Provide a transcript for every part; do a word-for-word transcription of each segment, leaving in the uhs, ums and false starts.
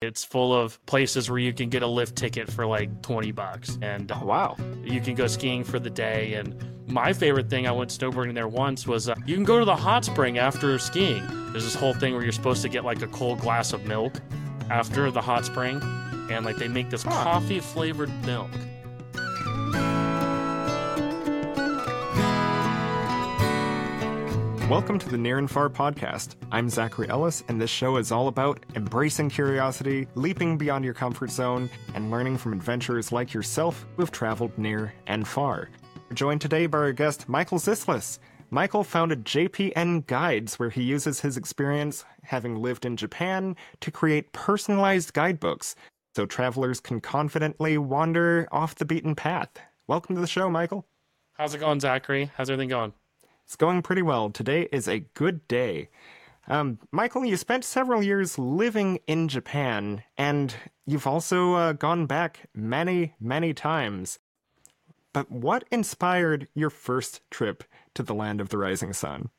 It's full of places where you can get a lift ticket for like twenty bucks. And oh, wow. You can go skiing for the day. And my favorite thing, I went snowboarding there once, was uh, you can go to the hot spring after skiing. There's this whole thing where you're supposed to get like a cold glass of milk after the hot spring. And like they make this huh. coffee flavored milk. Welcome to the Near and Far podcast. I'm Zachary Ellis, and this show is all about embracing curiosity, leaping beyond your comfort zone, and learning from adventurers like yourself who've traveled near and far. We're joined today by our guest, Michael Zislis. Michael founded J P N Guides, where he uses his experience, having lived in Japan, to create personalized guidebooks, so travelers can confidently wander off the beaten path. Welcome to the show, Michael. How's it going, Zachary? How's everything going? It's going pretty well. Today is a good day. Um, Michael, you spent several years living in Japan, and you've also uh, gone back many, many times. But what inspired your first trip to the land of the rising sun?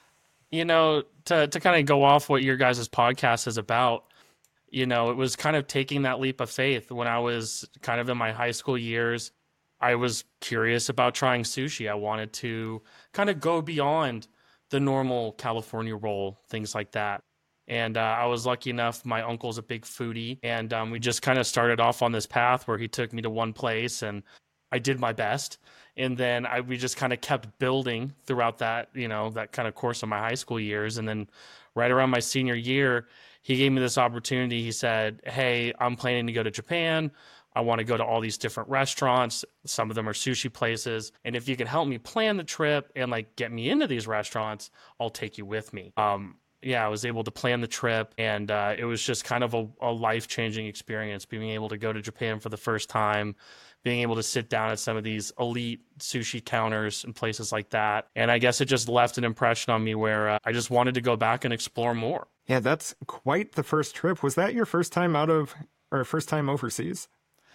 You know, to, to kind of go off what your guys' podcast is about, you know, it was kind of taking that leap of faith when I was kind of in my high school years. I was curious about trying sushi. I wanted to kind of go beyond the normal California roll, things like that. And uh, I was lucky enough, my uncle's a big foodie, and um, we just kind of started off on this path where he took me to one place, and I did my best. And then I, we just kind of kept building throughout that, you know, that kind of course of my high school years. And then right around my senior year, he gave me this opportunity. He said, hey, I'm planning to go to Japan. I want to go to all these different restaurants. Some of them are sushi places. And if you can help me plan the trip and like get me into these restaurants, I'll take you with me. Um, yeah, I was able to plan the trip, and uh, it was just kind of a, a life-changing experience, being able to go to Japan for the first time, being able to sit down at some of these elite sushi counters and places like that. And I guess it just left an impression on me where uh, I just wanted to go back and explore more. Yeah, that's quite the first trip. Was that your first time out of, or first time overseas?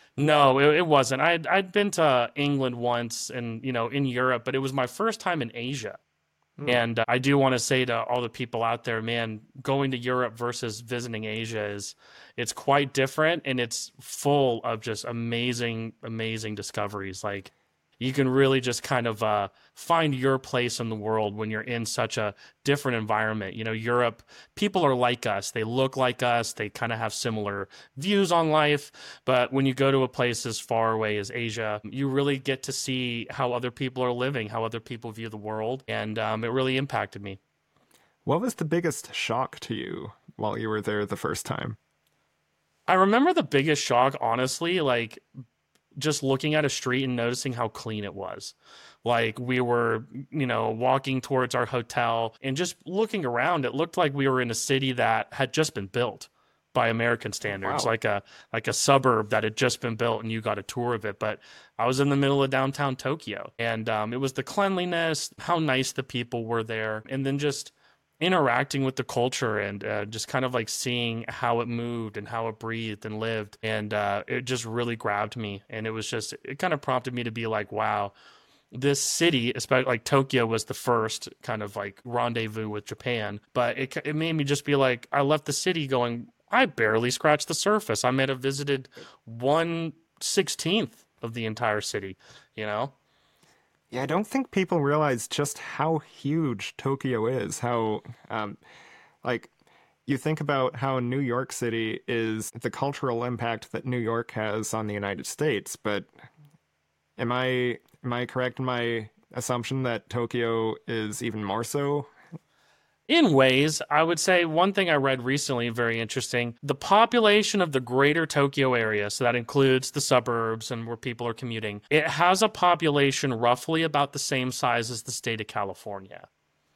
No, it, it wasn't. I'd, I'd been to England once and, you know, in Europe, but it was my first time in Asia. Mm. And uh, I do want to say to all the people out there, man, going to Europe versus visiting Asia is, it's quite different, and it's full of just amazing, amazing discoveries. Like, you can really just kind of uh, find your place in the world when you're in such a different environment. You know, Europe, people are like us. They look like us. They kind of have similar views on life. But when you go to a place as far away as Asia, you really get to see how other people are living, how other people view the world. And um, it really impacted me. What was the biggest shock to you while you were there the first time? I remember the biggest shock, honestly, like, just looking at a street and noticing how clean it was. Like, we were, you know, walking towards our hotel and just looking around, it looked like we were in a city that had just been built by American standards, wow. like a like a suburb that had just been built, and you got a tour of it. But I was in the middle of downtown Tokyo, and um, it was the cleanliness, how nice the people were there, and then just interacting with the culture and uh, just kind of like seeing how it moved and how it breathed and lived. And uh, it just really grabbed me. And it was just, it kind of prompted me to be like, wow, this city, especially like Tokyo was the first kind of like rendezvous with Japan. But it, it made me just be like, I left the city going, I barely scratched the surface. I might have visited one sixteenth of the entire city, you know? Yeah, I don't think people realize just how huge Tokyo is. How, um, like, you think about how New York City is the cultural impact that New York has on the United States, but am I am I correct in my assumption that Tokyo is even more so? In ways, I would say one thing I read recently, very interesting, the population of the greater Tokyo area, so that includes the suburbs and where people are commuting, it has a population roughly about the same size as the state of California.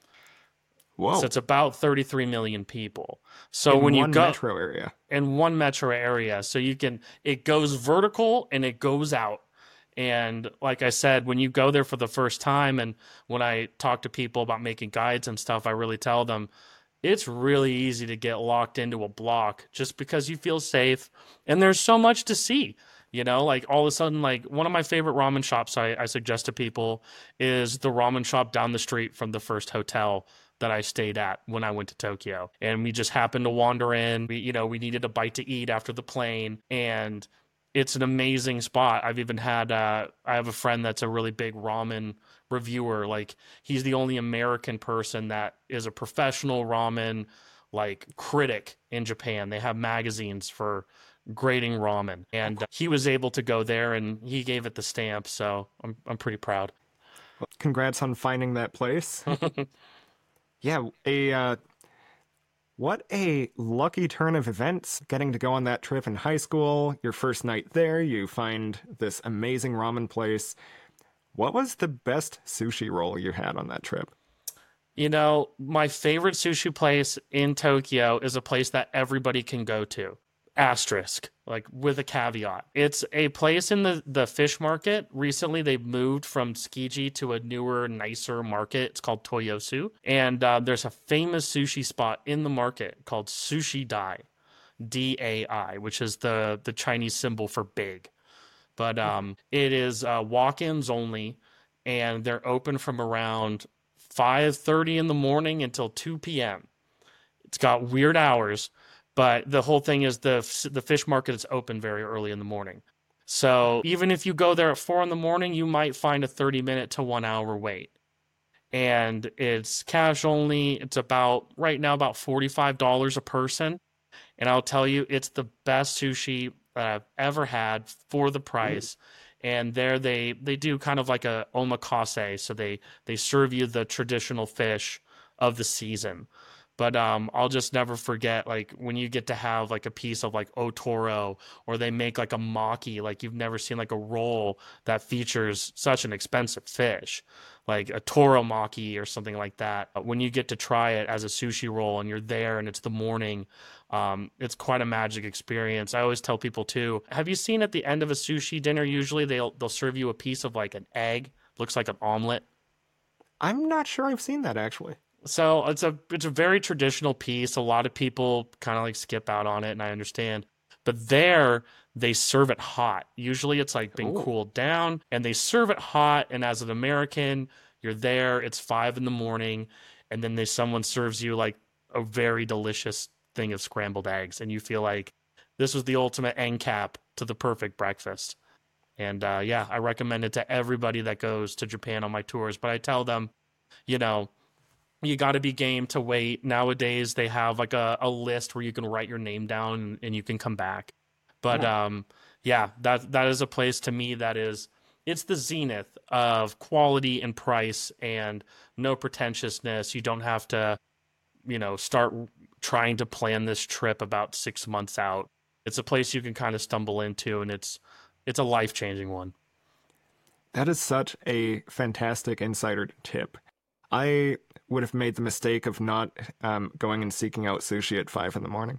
Whoa. So it's about thirty-three million people. So in when you one go metro area. In one metro area. So you can, it goes vertical and it goes out. And like I said, when you go there for the first time, and when I talk to people about making guides and stuff, I really tell them it's really easy to get locked into a block just because you feel safe. And there's so much to see, you know, like all of a sudden, like one of my favorite ramen shops I, I suggest to people is the ramen shop down the street from the first hotel that I stayed at when I went to Tokyo. And we just happened to wander in. We, you know, we needed a bite to eat after the plane, and it's an amazing spot. I've even had, uh, I have a friend that's a really big ramen reviewer. Like, he's the only American person that is a professional ramen, like, critic in Japan. They have magazines for grading ramen, and uh, he was able to go there and he gave it the stamp. So I'm, I'm pretty proud. Well, congrats on finding that place. Yeah, a uh, what a lucky turn of events, getting to go on that trip in high school. Your first night there, you find this amazing ramen place. What was the best sushi roll you had on that trip? You know, my favorite sushi place in Tokyo is a place that everybody can go to. Asterisk, like with a caveat. It's a place in the, the fish market. Recently, they've moved from Tsukiji to a newer, nicer market. It's called Toyosu. And uh, there's a famous sushi spot in the market called Sushi Dai, D A I, which is the, the Chinese symbol for big. But um, it is uh, walk-ins only, and they're open from around five thirty in the morning until two p.m. It's got weird hours. But the whole thing is the the fish market is open very early in the morning. So even if you go there at four in the morning, you might find a thirty minute to one hour wait. And it's cash only. It's about, right now, about forty-five dollars a person. And I'll tell you, it's the best sushi that I've ever had for the price. Mm. And there they, they do kind of like a omakase. So they, they serve you the traditional fish of the season. But um, I'll just never forget, like, when you get to have, like, a piece of, like, otoro, or they make, like, a maki, like, you've never seen, like, a roll that features such an expensive fish, like a toro maki or something like that. When you get to try it as a sushi roll and you're there and it's the morning, um, it's quite a magic experience. I always tell people, too, have you seen at the end of a sushi dinner, usually they'll they'll serve you a piece of, like, an egg, looks like an omelet? I'm not sure I've seen that, actually. So it's a it's a very traditional piece. A lot of people kind of like skip out on it, and I understand. But there, they serve it hot. Usually it's like being Ooh. cooled down, and they serve it hot. And as an American, you're there, it's five in the morning, and then they, someone serves you like a very delicious thing of scrambled eggs, and you feel like this was the ultimate end cap to the perfect breakfast. And uh, yeah, I recommend it to everybody that goes to Japan on my tours. But I tell them, you know, you got to be game to wait. Nowadays, they have like a, a list where you can write your name down and, and you can come back. But yeah. um, yeah, that that is a place to me that is, it's the zenith of quality and price and no pretentiousness. You don't have to, you know, start trying to plan this trip about six months out. It's a place you can kind of stumble into, and it's it's a life-changing one. That is such a fantastic insider tip. I would have made the mistake of not um, going and seeking out sushi at five in the morning.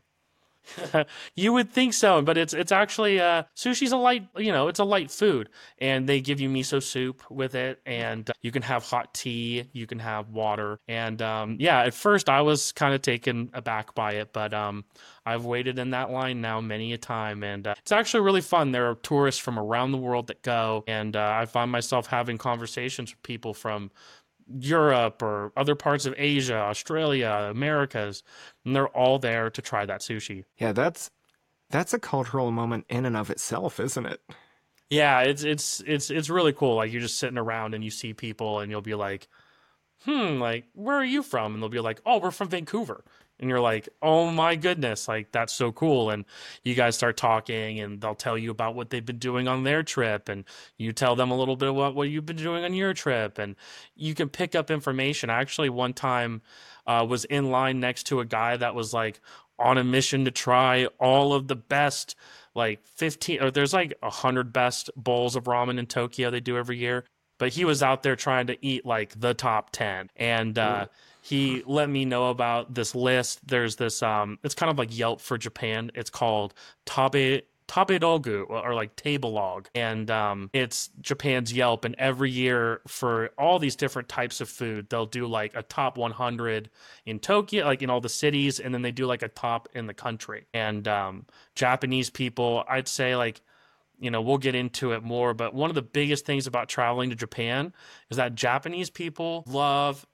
You would think so, but it's it's actually uh, sushi's a light, you know, it's a light food, and they give you miso soup with it, and uh, you can have hot tea, you can have water, and um, yeah, at first I was kind of taken aback by it, but um, I've waited in that line now many a time, and uh, it's actually really fun. There are tourists from around the world that go, and uh, I find myself having conversations with people from Europe or other parts of Asia, Australia, Americas, and they're all there to try that sushi. Yeah, that's that's a cultural moment in and of itself, isn't it? Yeah, it's it's it's it's really cool. Like, you're just sitting around and you see people and you'll be like, hmm, like, where are you from? And they'll be like, oh, we're from Vancouver. And you're like, oh my goodness, like, that's so cool. And you guys start talking, and they'll tell you about what they've been doing on their trip, and you tell them a little bit about what you've been doing on your trip, and you can pick up information. I actually one time uh, was in line next to a guy that was like on a mission to try all of the best, like fifteen, or there's like a hundred best bowls of ramen in Tokyo they do every year. But he was out there trying to eat like the top ten. And uh, he let me know about this list. There's this, um, it's kind of like Yelp for Japan. It's called Tabe, Tabedogu, or like Table Log. And um, it's Japan's Yelp. And every year for all these different types of food, they'll do like a top one hundred in Tokyo, like in all the cities. And then they do like a top in the country. And um, Japanese people, I'd say like, you know, we'll get into it more, but one of the biggest things about traveling to Japan is that Japanese people love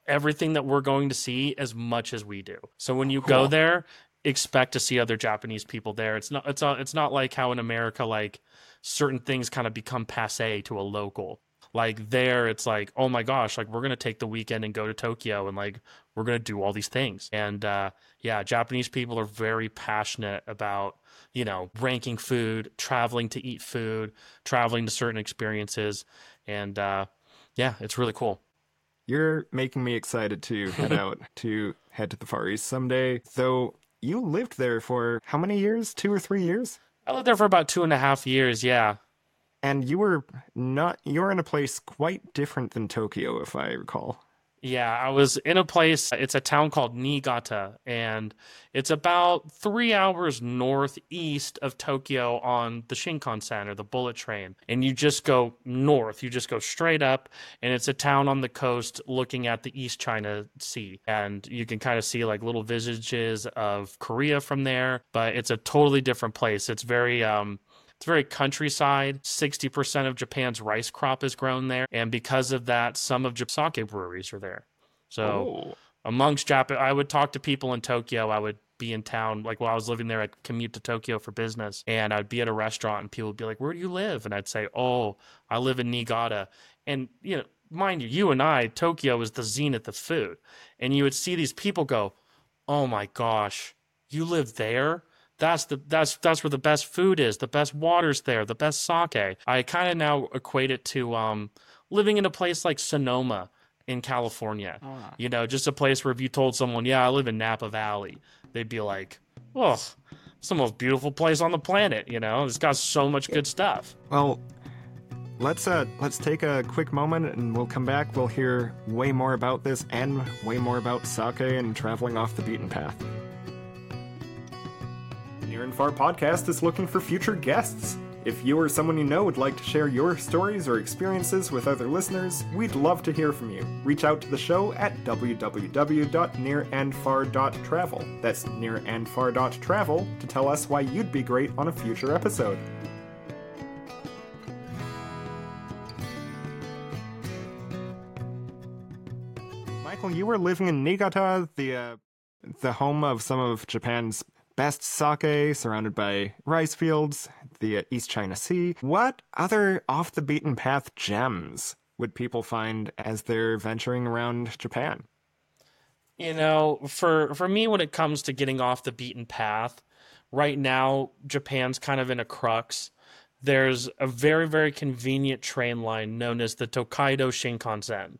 everything that we're going to see as much as we do. So when you Cool. go there, expect to see other Japanese people there. It's not it's not, it's not like how in America like certain things kind of become passé to a local. Like there it's like, oh my gosh, like we're going to take the weekend and go to Tokyo and like we're going to do all these things. And uh yeah, Japanese people are very passionate about, you know, ranking food, traveling to eat food, traveling to certain experiences, and uh yeah, it's really cool. You're making me excited to head out to head to the Far East someday. Though you lived there for how many years? Two or three years? I lived there for about two and a half years. Yeah. And you were not, you were in a place quite different than Tokyo, if I recall. Yeah, I was in a place, it's a town called Niigata, and it's about three hours northeast of Tokyo on the Shinkansen or the bullet train. And you just go north, you just go straight up, and it's a town on the coast looking at the East China Sea. And you can kind of see like little visages of Korea from there, but it's a totally different place. It's very, um, It's very countryside. sixty percent of Japan's rice crop is grown there. And because of that, some of Japan's sake breweries are there. So Oh. amongst Japan, I would talk to people in Tokyo. I would be in town. Like while I was living there, I'd commute to Tokyo for business. And I'd be at a restaurant and people would be like, where do you live? And I'd say, oh, I live in Niigata. And, you know, mind you, you and I, Tokyo is the zenith of food. And you would see these people go, oh my gosh, you live there? That's the that's that's where the best food is, the best water's there, the best sake. I kind of now equate it to um, living in a place like Sonoma in California. Oh. You know, just a place where if you told someone, yeah, I live in Napa Valley, they'd be like, oh, it's the most beautiful place on the planet, you know? It's got so much good stuff. Well, let's uh let's take a quick moment and we'll come back. We'll hear way more about this and way more about sake and traveling off the beaten path. Near and Far Podcast is looking for future guests. If you or someone you know would like to share your stories or experiences with other listeners, we'd love to hear from you. Reach out to the show at w w w dot near and far dot travel. That's near and far dot travel to tell us why you'd be great on a future episode. Michael, you were living in Niigata, the uh, the home of some of Japan's best sake, surrounded by rice fields, the uh, East China Sea. What other off-the-beaten-path gems would people find as they're venturing around Japan? You know, for for me, when it comes to getting off the beaten path, right now, Japan's kind of in a crux. There's a very, very convenient train line known as the Tokaido Shinkansen.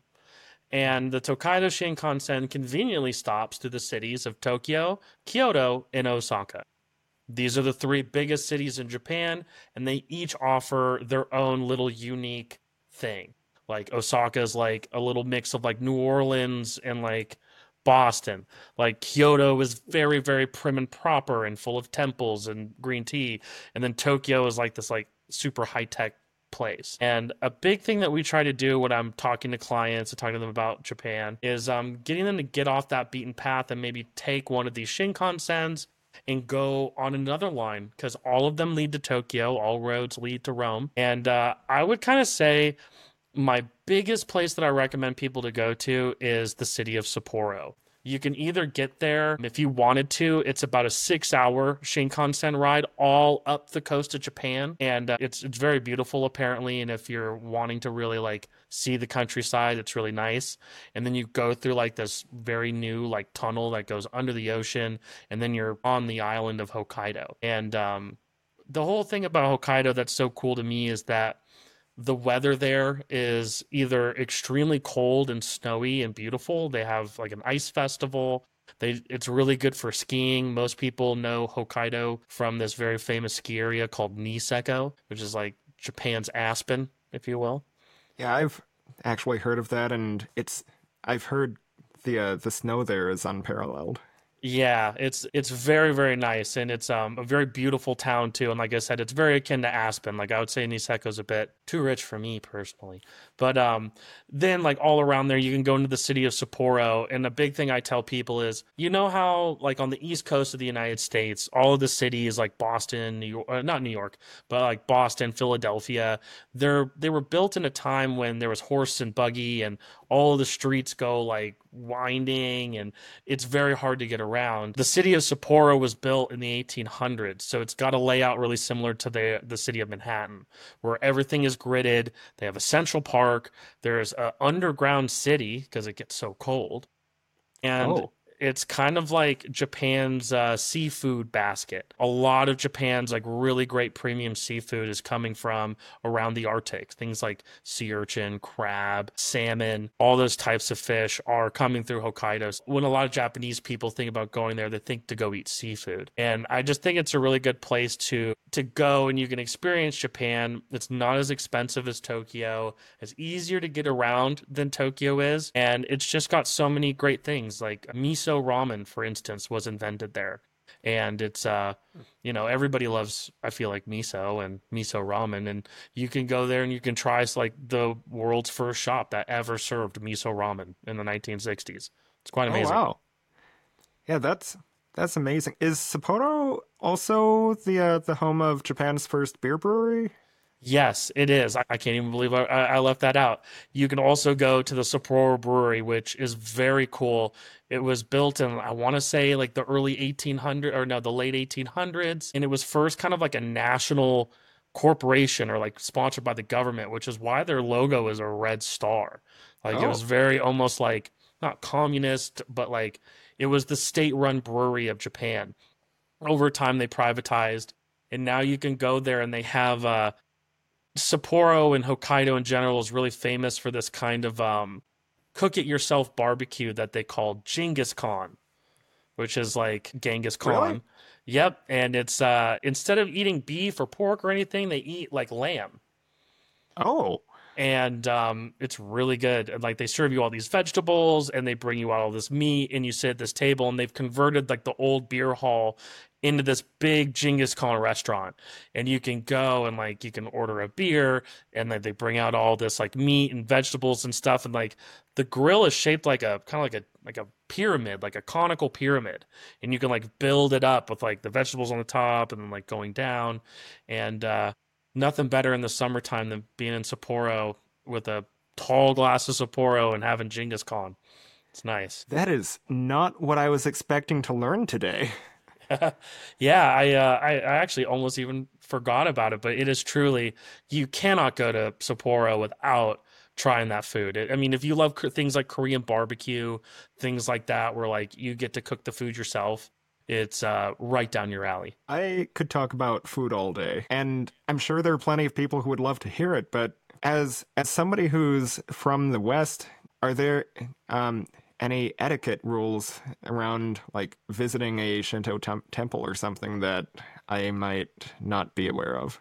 And the Tokaido Shinkansen conveniently stops through the cities of Tokyo, Kyoto, and Osaka. These are the three biggest cities in Japan, and they each offer their own little unique thing. Like Osaka is like a little mix of like New Orleans and like Boston. Like Kyoto is very, very prim and proper and full of temples and green tea. And then Tokyo is like this like super high-tech place. And a big thing that we try to do when I'm talking to clients and talking to them about Japan is um, getting them to get off that beaten path and maybe take one of these Shinkansens and go on another line, because all of them lead to Tokyo. All roads lead to Rome. And uh, I would kind of say my biggest place that I recommend people to go to is the city of Sapporo. You can either get there, if you wanted to, it's about a six-hour Shinkansen ride all up the coast of Japan, and uh, it's it's very beautiful, apparently, and if you're wanting to really, like, see the countryside, it's really nice. And then you go through, like, this very new, like, tunnel that goes under the ocean, and then you're on the island of Hokkaido. And um, the whole thing about Hokkaido that's so cool to me is that the weather there is either extremely cold and snowy and beautiful. They have like an ice festival. They it's really good for skiing. Most people know Hokkaido from this very famous ski area called Niseko, which is like Japan's Aspen, if you will. Yeah, I've actually heard of that, and it's I've heard the uh, the snow there is unparalleled. Yeah, it's it's very, very nice, and it's um a very beautiful town too. And like I said, it's very akin to Aspen. Like I would say Niseko's a bit too rich for me personally. But um then like all around there you can go into the city of Sapporo, and the big thing I tell people is, you know how like on the east coast of the United States, all of the cities like Boston, New York, uh, not New York, but like Boston, Philadelphia, they're they were built in a time when there was horse and buggy and all of the streets go like winding and it's very hard to get around. The city of Sapporo was built in the eighteen hundreds, so it's got a layout really similar to the the city of Manhattan, where everything is gridded. They have a central park. There's an underground city because it gets so cold. And Oh. it's kind of like Japan's uh, seafood basket. A lot of Japan's like really great premium seafood is coming from around the Arctic. Things like sea urchin, crab, salmon, all those types of fish are coming through Hokkaido. When a lot of Japanese people think about going there, they think to go eat seafood. And I just think it's a really good place to to go and you can experience Japan. It's not as expensive as Tokyo. It's easier to get around than Tokyo is. And it's just got so many great things like miso ramen, for instance, was invented there. And it's, uh, you know, everybody loves, I feel like, miso and miso ramen. And you can go there and you can try it's like the world's first shop that ever served miso ramen in the nineteen sixties. It's quite amazing. Oh, wow. Yeah, that's that's amazing. Is Sapporo also the uh, the home of Japan's first beer brewery? Yes, it is. I, I can't even believe I, I left that out. You can also go to the Sapporo Brewery, which is very cool. It was built in, I want to say, like the early eighteen hundreds, or no, the late eighteen hundreds. And it was first kind of like a national corporation or like sponsored by the government, which is why their logo is a red star. Like it Oh. was very almost like, not communist, but like it was the state-run brewery of Japan. Over time, they privatized. And now you can go there and they have... Uh, Sapporo and Hokkaido in general is really famous for this kind of um, cook-it-yourself barbecue that they call Genghis Khan, which is like Genghis Khan. Really? Yep, and it's uh, instead of eating beef or pork or anything, they eat like lamb. Oh. And um, it's really good. And like they serve you all these vegetables and they bring you out all this meat and you sit at this table and they've converted like the old beer hall into this big Genghis Khan restaurant. And you can go and like you can order a beer and then they bring out all this like meat and vegetables and stuff. And like the grill is shaped like a kind of like a like a pyramid, like a conical pyramid. And you can like build it up with like the vegetables on the top and then like going down. And uh nothing better in the summertime than being in Sapporo with a tall glass of Sapporo and having Genghis Khan. It's nice. That is not what I was expecting to learn today. Yeah, I, uh, I I actually almost even forgot about it, but it is truly, you cannot go to Sapporo without trying that food. I mean, if you love things like Korean barbecue, things like that, where like you get to cook the food yourself, it's uh, right down your alley. I could talk about food all day, and I'm sure there are plenty of people who would love to hear it, but as as somebody who's from the West, are there um, any etiquette rules around like visiting a Shinto tem- temple or something that I might not be aware of?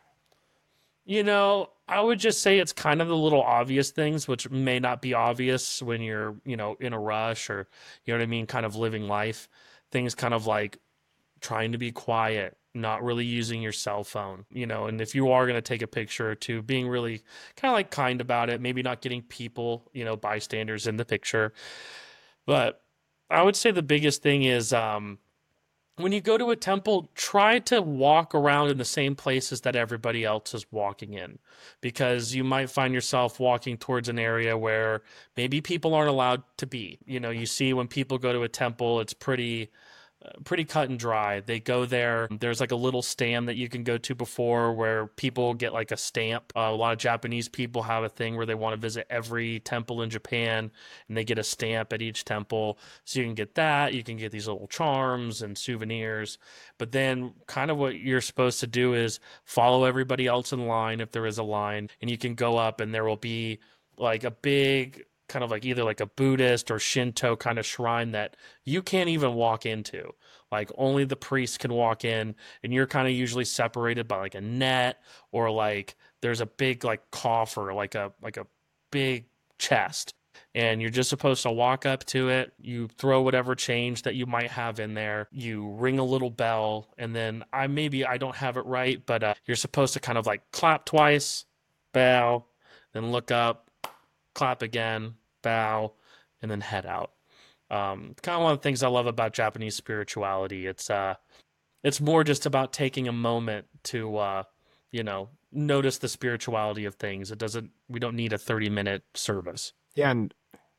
You know, I would just say it's kind of the little obvious things, which may not be obvious when you're, you know, in a rush or, you know what I mean, kind of living life. Things kind of like trying to be quiet, not really using your cell phone, you know, and if you are going to take a picture or two, being really kind of like kind about it, maybe not getting people, you know, bystanders in the picture. But I would say the biggest thing is um, when you go to a temple, try to walk around in the same places that everybody else is walking in, because you might find yourself walking towards an area where maybe people aren't allowed to be. You know, you see when people go to a temple, it's pretty pretty cut and dry. They go there. There's like a little stand that you can go to before where people get like a stamp. Uh, a lot of Japanese people have a thing where they want to visit every temple in Japan and they get a stamp at each temple. So you can get that. You can get these little charms and souvenirs. But then kind of what you're supposed to do is follow everybody else in line if there is a line, and you can go up and there will be like a big kind of like either like a Buddhist or Shinto kind of shrine that you can't even walk into. Like only the priest can walk in, and you're kind of usually separated by like a net, or like there's a big like coffer, like a like a big chest, and you're just supposed to walk up to it. You throw whatever change that you might have in there. You ring a little bell, and then I maybe I don't have it right, but uh, you're supposed to kind of like clap twice, bow, then look up, clap again, bow, and then head out. Um, kind of one of the things I love about Japanese spirituality. It's uh, it's more just about taking a moment to, uh, you know, notice the spirituality of things. It doesn't. We don't need a thirty minute service. Yeah, and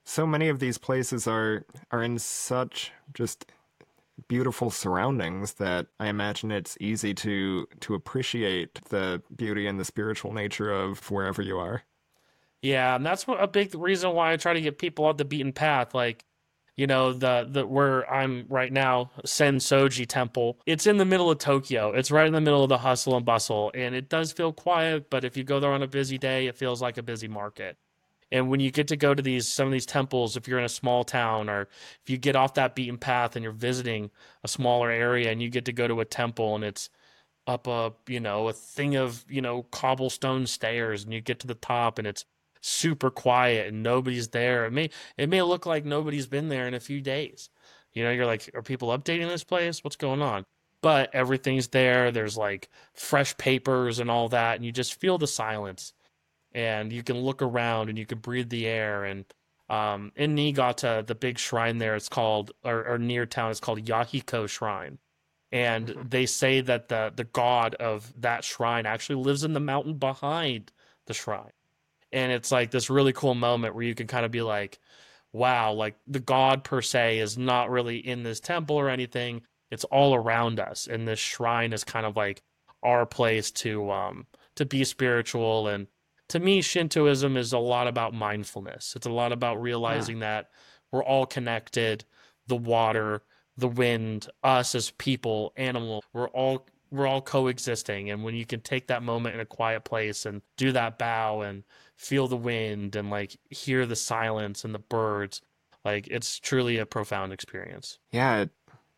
So many of these places are are in such just beautiful surroundings that I imagine it's easy to to appreciate the beauty and the spiritual nature of wherever you are. Yeah, and that's what, a big reason why I try to get people off the beaten path. Like, you know, the the where I'm right now, Sensoji Temple. It's in the middle of Tokyo. It's right in the middle of the hustle and bustle, and it does feel quiet. But if you go there on a busy day, it feels like a busy market. And when you get to go to these some of these temples, if you're in a small town or if you get off that beaten path and you're visiting a smaller area and you get to go to a temple and it's up a, you know, a thing of, you know, cobblestone stairs and you get to the top and it's super quiet and nobody's there. It may it may look like nobody's been there in a few days. You know, you're like, are people updating this place? What's going on? But everything's there. There's like fresh papers and all that, and you just feel the silence and you can look around and you can breathe the air. And um, in Niigata, the big shrine there, it's called, or, or near town, it's called Yahiko Shrine. And mm-hmm. they say that the the god of that shrine actually lives in the mountain behind the shrine. And it's like this really cool moment where you can kind of be like, wow, like the god per se is not really in this temple or anything. It's all around us. And this shrine is kind of like our place to um to be spiritual. And to me, Shintoism is a lot about mindfulness. It's a lot about realizing yeah. that we're all connected, the water, the wind, us as people, animal, we're all we're all coexisting. And when you can take that moment in a quiet place and do that bow and feel the wind and like hear the silence and the birds, like it's truly a profound experience. Yeah, it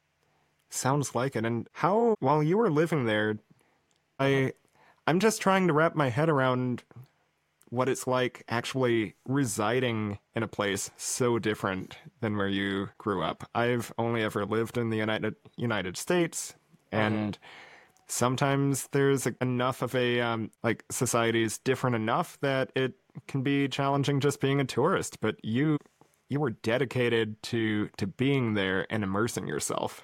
sounds like it. And how, while you were living there, I I'm just trying to wrap my head around what it's like actually residing in a place so different than where you grew up. I've only ever lived in the United United States, and mm-hmm. sometimes there's enough of a, um, like, society is different enough that it can be challenging just being a tourist, but you you were dedicated to to being there and immersing yourself.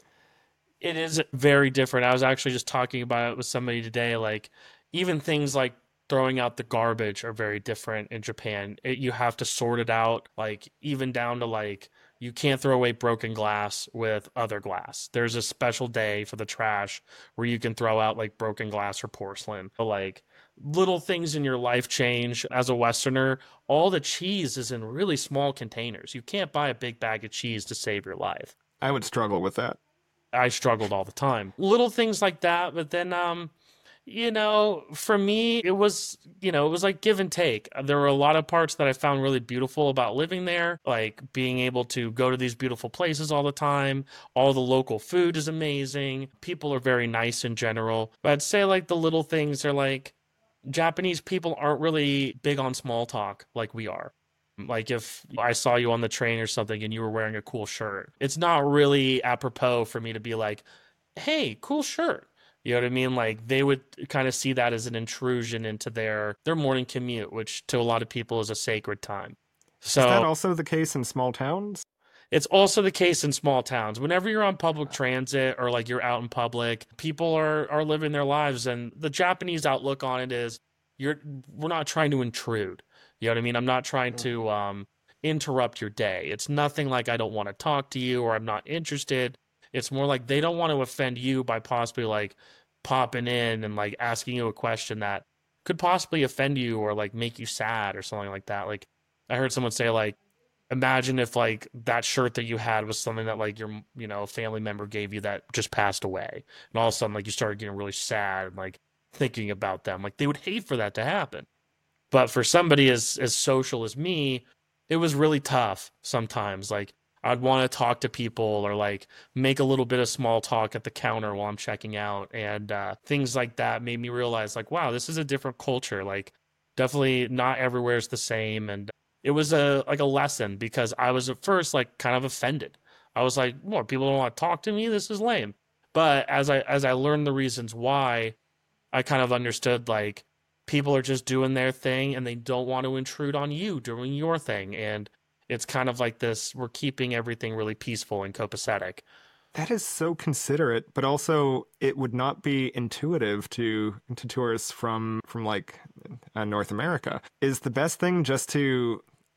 It is very different. I was actually just talking about it with somebody today, like, even things like throwing out the garbage are very different in Japan. It, you have to sort it out, like, even down to, like, you can't throw away broken glass with other glass. There's a special day for the trash where you can throw out like broken glass or porcelain. Like little things in your life change. As a Westerner, all the cheese is in really small containers. You can't buy a big bag of cheese to save your life. I would struggle with that. I struggled all the time. Little things like that, but then um you know, for me, it was, you know, it was like give and take. There were a lot of parts that I found really beautiful about living there, like being able to go to these beautiful places all the time. All the local food is amazing. People are very nice in general. But I'd say like the little things are like Japanese people aren't really big on small talk like we are. Like if I saw you on the train or something and you were wearing a cool shirt, it's not really apropos for me to be like, hey, cool shirt. You know what I mean? Like they would kind of see that as an intrusion into their their morning commute, which to a lot of people is a sacred time. So is that also the case in small towns? It's also the case in small towns. Whenever you're on public transit or like you're out in public, people are are living their lives, and the Japanese outlook on it is you're we're not trying to intrude. You know what I mean? I'm not trying to um, interrupt your day. It's nothing like I don't want to talk to you or I'm not interested. It's more like they don't want to offend you by possibly like popping in and like asking you a question that could possibly offend you or like make you sad or something like that. Like I heard someone say like, imagine if like that shirt that you had was something that like your, you know, family member gave you that just passed away. And all of a sudden like you started getting really sad and like thinking about them. Like they would hate for that to happen. But for somebody as, as social as me, it was really tough sometimes. Like I'd want to talk to people or like make a little bit of small talk at the counter while I'm checking out. And uh, things like that made me realize like, wow, this is a different culture. Like definitely not everywhere is the same. And it was a like a lesson because I was at first like kind of offended. I was like, well, people don't want to talk to me. This is lame. But as I as I learned the reasons why, I kind of understood like people are just doing their thing and they don't want to intrude on you doing your thing. And it's kind of like this, we're keeping everything really peaceful and copacetic. That is so considerate, but also it would not be intuitive to to tourists from from like uh, North America. Is the best thing just to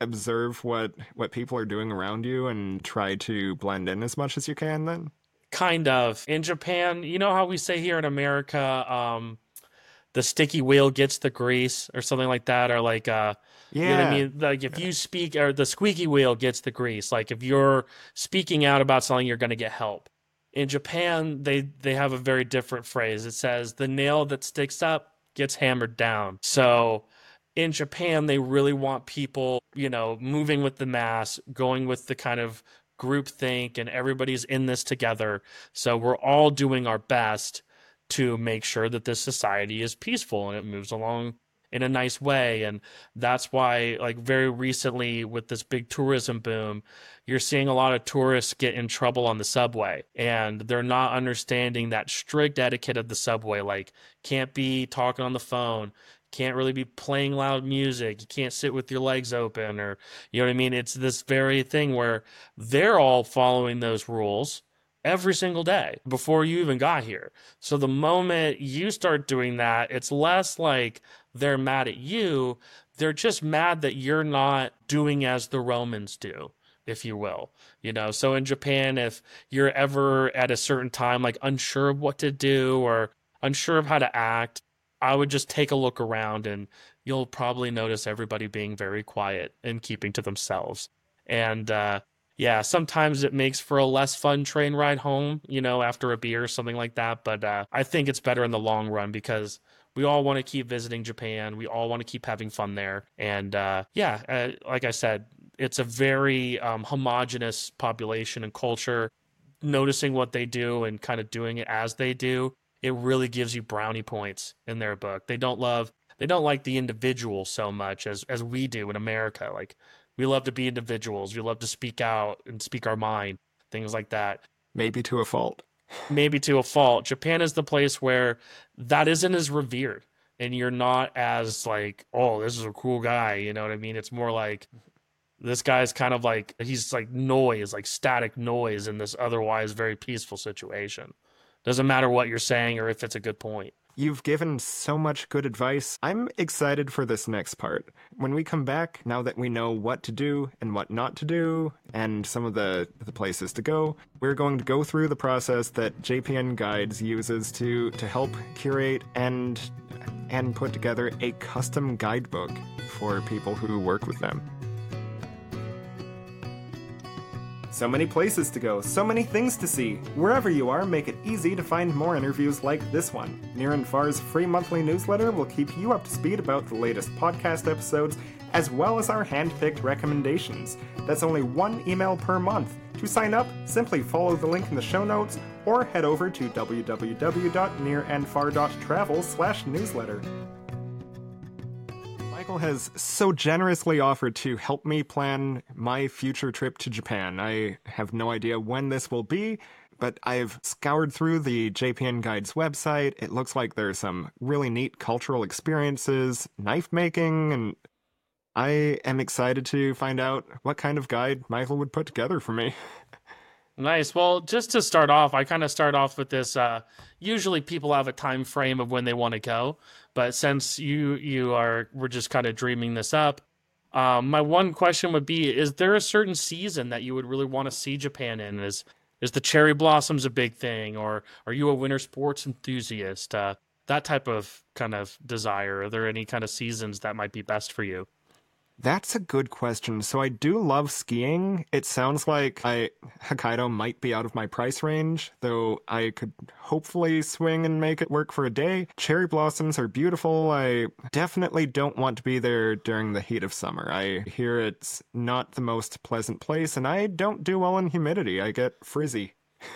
observe what what people are doing around you and try to blend in as much as you can then? Kind of. In Japan, you know how we say here in America, um, the sticky wheel gets the grease or something like that, or like uh you know what I Yeah. mean? Like if you speak, or the squeaky wheel gets the grease. Like if you're speaking out about something, you're going to get help. In Japan, they they have a very different phrase. It says the nail that sticks up gets hammered down. So in Japan, they really want people, you know, moving with the mass, going with the kind of group think, and everybody's in this together. So we're all doing our best to make sure that this society is peaceful and it moves along in a nice way. And that's why, like, very recently with this big tourism boom, you're seeing a lot of tourists get in trouble on the subway, and they're not understanding that strict etiquette of the subway. Like, can't be talking on the phone, can't really be playing loud music, you can't sit with your legs open, or, you know what I mean? It's this very thing where they're all following those rules every single day before you even got here. So the moment you start doing that, it's less like they're mad at you. They're just mad that you're not doing as the Romans do, if you will. You know, so in Japan, if you're ever at a certain time, like unsure of what to do or unsure of how to act, I would just take a look around and you'll probably notice everybody being very quiet and keeping to themselves. And, uh, yeah, sometimes it makes for a less fun train ride home, you know, after a beer or something like that. But uh, I think it's better in the long run because we all want to keep visiting Japan. We all want to keep having fun there. And uh, yeah, uh, like I said, it's a very um, homogenous population and culture. Noticing what they do and kind of doing it as they do, it really gives you brownie points in their book. They don't love, they don't like the individual so much as as we do in America. Like, we love to be individuals. We love to speak out and speak our mind, things like that. Maybe to a fault. Maybe to a fault. Japan is the place where that isn't as revered, and you're not as like, oh, this is a cool guy. You know what I mean? It's more like this guy's kind of like, he's like noise, like static noise in this otherwise very peaceful situation. Doesn't matter what you're saying or if it's a good point. You've given so much good advice. I'm excited for this next part. When we come back, now that we know what to do and what not to do, and some of the, the places to go, we're going to go through the process that J P N Guides uses to, to help curate and, and put together a custom guidebook for people who work with them. So many places to go, so many things to see. Wherever you are, make it easy to find more interviews like this one. Near and Far's free monthly newsletter will keep you up to speed about the latest podcast episodes, as well as our hand-picked recommendations. That's only one email per month. To sign up, simply follow the link in the show notes, or head over to w w w dot near and far dot travel slash newsletter. Michael has so generously offered to help me plan my future trip to Japan. I have no idea when this will be, but I've scoured through the J P N Guides website. It looks like there's some really neat cultural experiences, knife making, and I am excited to find out what kind of guide Michael would put together for me. Nice. Well, just to start off, I kind of start off with this. Uh, usually people have a time frame of when they want to go, but since you you are, we're just kind of dreaming this up. Um, my one question would be, is there a certain season that you would really want to see Japan in? Is is the cherry blossoms a big thing, or are you a winter sports enthusiast? Uh, that type of kind of desire. Are there any kind of seasons that might be best for you? That's a good question. So I do love skiing. It sounds like I Hokkaido might be out of my price range, though I could hopefully swing and make it work for a day. Cherry blossoms are beautiful. I definitely don't want to be there during the heat of summer. I hear it's not the most pleasant place, and I don't do well in humidity. I get frizzy.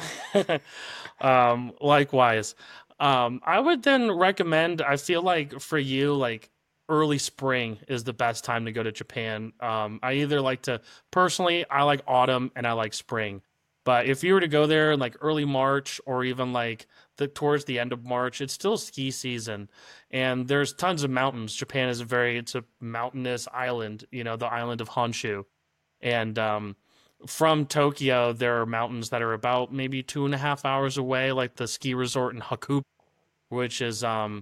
um, likewise. Um, I would then recommend, I feel like for you, like, early spring is the best time to go to Japan. Um, I either like to, personally, I like autumn and I like spring. But if you were to go there in like early March or even like the towards the end of March, it's still ski season. And there's tons of mountains. Japan is a very, it's a mountainous island, you know, the island of Honshu. And um, from Tokyo, there are mountains that are about maybe two and a half hours away, like the ski resort in Hakuba, which is um,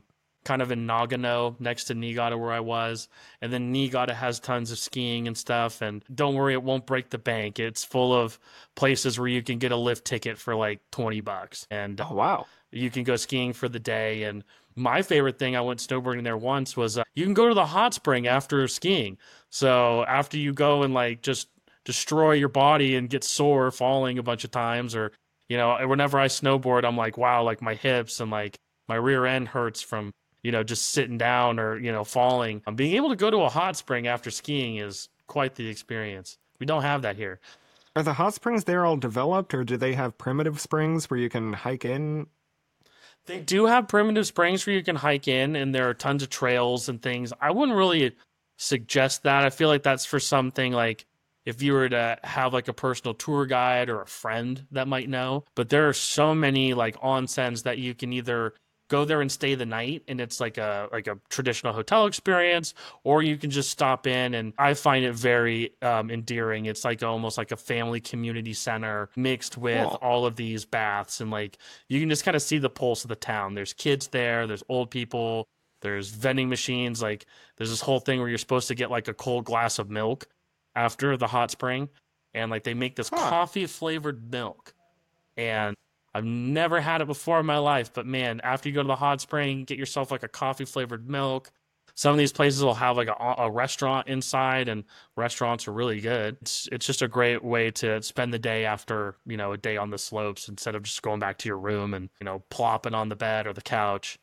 kind of in Nagano next to Niigata where I was. And then Niigata has tons of skiing and stuff. And don't worry, it won't break the bank. It's full of places where you can get a lift ticket for like twenty bucks. And Oh, wow. you can go skiing for the day. And my favorite thing, I went snowboarding there once, was uh, you can go to the hot spring after skiing. So after you go and like just destroy your body and get sore falling a bunch of times, or, you know, whenever I snowboard, I'm like, wow, like my hips and like my rear end hurts from, you know, just sitting down or, you know, falling. Um, being able to go to a hot spring after skiing is quite the experience. We don't have that here. Are the hot springs there all developed, or do they have primitive springs where you can hike in? They do have primitive springs where you can hike in, and there are tons of trails and things. I wouldn't really suggest that. I feel like that's for something like if you were to have like a personal tour guide or a friend that might know. But there are so many like onsens that you can either go there and stay the night, and it's like a like a traditional hotel experience, or you can just stop in, and I find it very um, endearing. It's like almost like a family community center mixed with Cool. all of these baths, and like you can just kind of see the pulse of the town. There's kids there, there's old people, there's vending machines. Like there's this whole thing where you're supposed to get like a cold glass of milk after the hot spring, and like they make this Huh. coffee flavored milk, and I've never had it before in my life, but man, after you go to the hot spring, get yourself like a coffee flavored milk. Some of these places will have like a, a restaurant inside, and restaurants are really good. It's it's just a great way to spend the day after, you know, a day on the slopes, instead of just going back to your room and, you know, plopping on the bed or the couch.